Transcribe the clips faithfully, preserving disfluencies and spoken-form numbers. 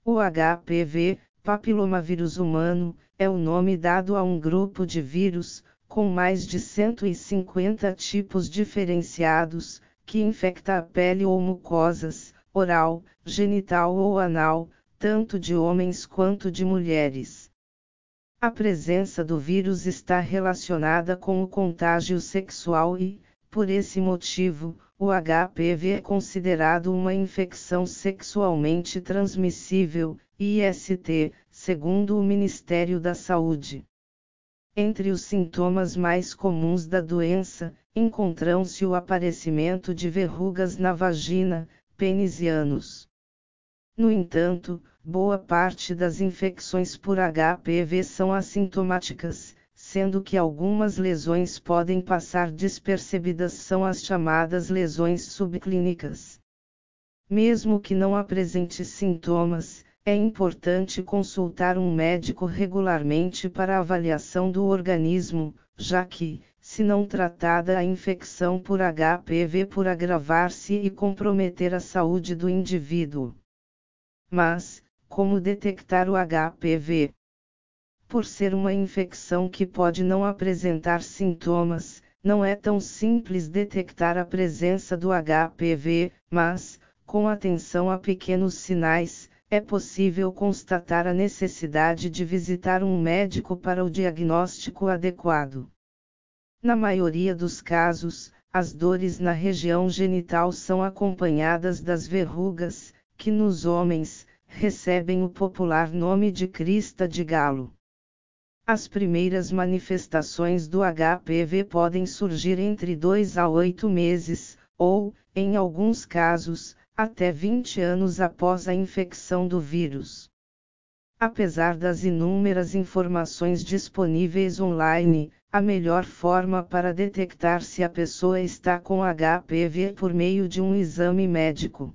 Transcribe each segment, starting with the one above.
O H P V, papilomavírus humano, é o nome dado a um grupo de vírus, com mais de cento e cinquenta tipos diferenciados, que infecta a pele ou mucosas, oral, genital ou anal, tanto de homens quanto de mulheres. A presença do vírus está relacionada com o contágio sexual e, por esse motivo, o H P V é considerado uma infecção sexualmente transmissível, I S T, segundo o Ministério da Saúde. Entre os sintomas mais comuns da doença, encontram-se o aparecimento de verrugas na vagina, pênis e ânus. No entanto, boa parte das infecções por H P V são assintomáticas, sendo que algumas lesões podem passar despercebidas, são as chamadas lesões subclínicas. Mesmo que não apresente sintomas, é importante consultar um médico regularmente para avaliação do organismo, já que, se não tratada a infecção por H P V por agravar-se e comprometer a saúde do indivíduo. Mas, como detectar o H P V? Por ser uma infecção que pode não apresentar sintomas, não é tão simples detectar a presença do H P V, mas, com atenção a pequenos sinais, é possível constatar a necessidade de visitar um médico para o diagnóstico adequado. Na maioria dos casos, as dores na região genital são acompanhadas das verrugas, que nos homens, recebem o popular nome de crista de galo. As primeiras manifestações do H P V podem surgir entre dois a oito meses, ou, em alguns casos, até vinte anos após a infecção do vírus. Apesar das inúmeras informações disponíveis online, a melhor forma para detectar se a pessoa está com H P V é por meio de um exame médico.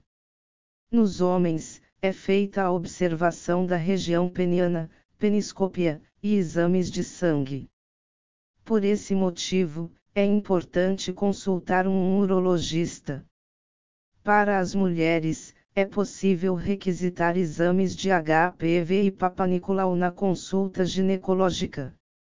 Nos homens, é feita a observação da região peniana, peniscópia, e exames de sangue. Por esse motivo, é importante consultar um urologista. Para as mulheres, é possível requisitar exames de H P V e Papa Nicolau na consulta ginecológica.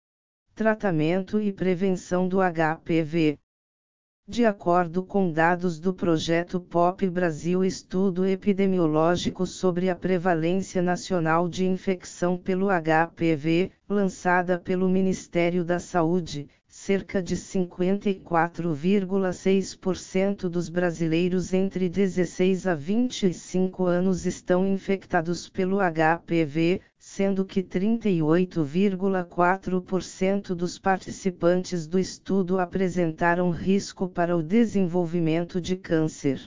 Tratamento e prevenção do H P V. De acordo com dados do projeto P O P Brasil, estudo epidemiológico sobre a prevalência nacional de infecção pelo H P V, lançada pelo Ministério da Saúde, cerca de cinquenta e quatro vírgula seis por cento dos brasileiros entre dezesseis a vinte e cinco anos estão infectados pelo H P V, sendo que trinta e oito vírgula quatro por cento dos participantes do estudo apresentaram risco para o desenvolvimento de câncer.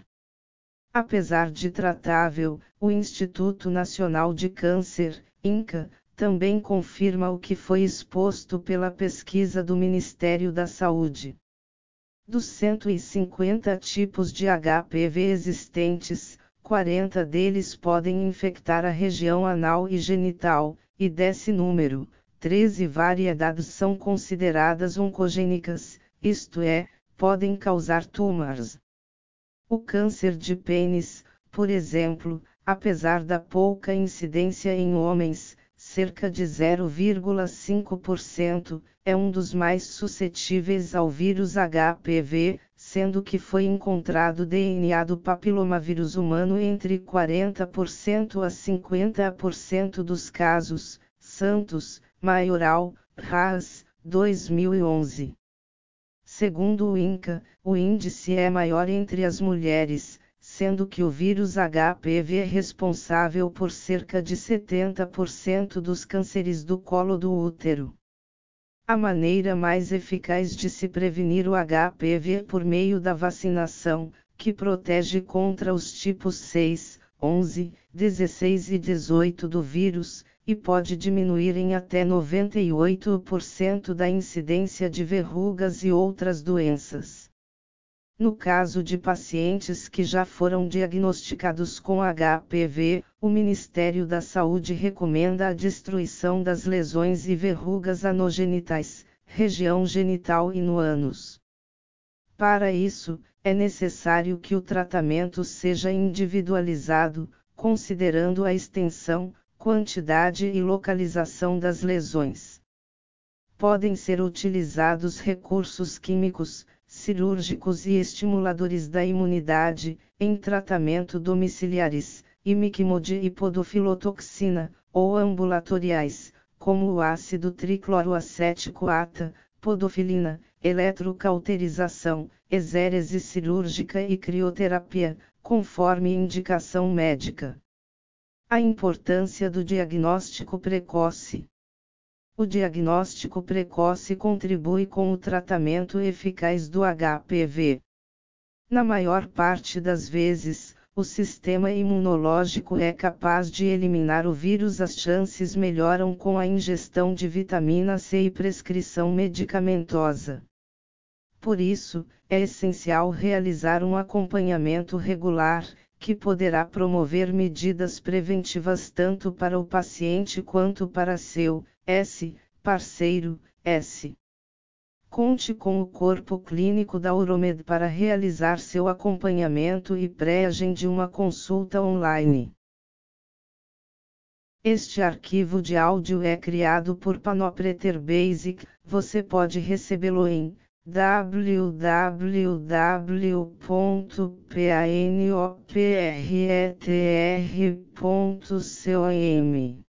Apesar de tratável, o Instituto Nacional de Câncer, INCA, também confirma o que foi exposto pela pesquisa do Ministério da Saúde. Dos cento e cinquenta tipos de H P V existentes, quarenta deles podem infectar a região anal e genital, e desse número, treze variedades são consideradas oncogênicas, isto é, podem causar tumores. O câncer de pênis, por exemplo, apesar da pouca incidência em homens, cerca de zero vírgula cinco por cento, é um dos mais suscetíveis ao vírus H P V, sendo que foi encontrado D N A do papilomavírus humano entre quarenta por cento a cinquenta por cento dos casos. Santos, Maioral, Haas, dois mil e onze. Segundo o INCA, o índice é maior entre as mulheres, sendo que o vírus H P V é responsável por cerca de setenta por cento dos cânceres do colo do útero. A maneira mais eficaz de se prevenir o H P V é por meio da vacinação, que protege contra os tipos seis, onze, dezesseis e dezoito do vírus, e pode diminuir em até noventa e oito por cento da incidência de verrugas e outras doenças. No caso de pacientes que já foram diagnosticados com H P V, o Ministério da Saúde recomenda a destruição das lesões e verrugas anogenitais, região genital e no ânus. Para isso, é necessário que o tratamento seja individualizado, considerando a extensão, quantidade e localização das lesões. Podem ser utilizados recursos químicos, cirúrgicos e estimuladores da imunidade, em tratamento domiciliares, imiquimod e podofilotoxina, ou ambulatoriais, como o ácido tricloroacético A T A, podofilina, eletrocauterização, exérese cirúrgica e crioterapia, conforme indicação médica. A importância do diagnóstico precoce. O diagnóstico precoce contribui com o tratamento eficaz do H P V. Na maior parte das vezes, o sistema imunológico é capaz de eliminar o vírus. As chances melhoram com a ingestão de vitamina C e prescrição medicamentosa. Por isso, é essencial realizar um acompanhamento regular, que poderá promover medidas preventivas tanto para o paciente quanto para seu S, parceiro, S. Conte com o corpo clínico da Uromed para realizar seu acompanhamento e pré-agende uma consulta online. Este arquivo de áudio é criado por Panopreter Basic. Você pode recebê-lo em w w w ponto panopreter ponto com.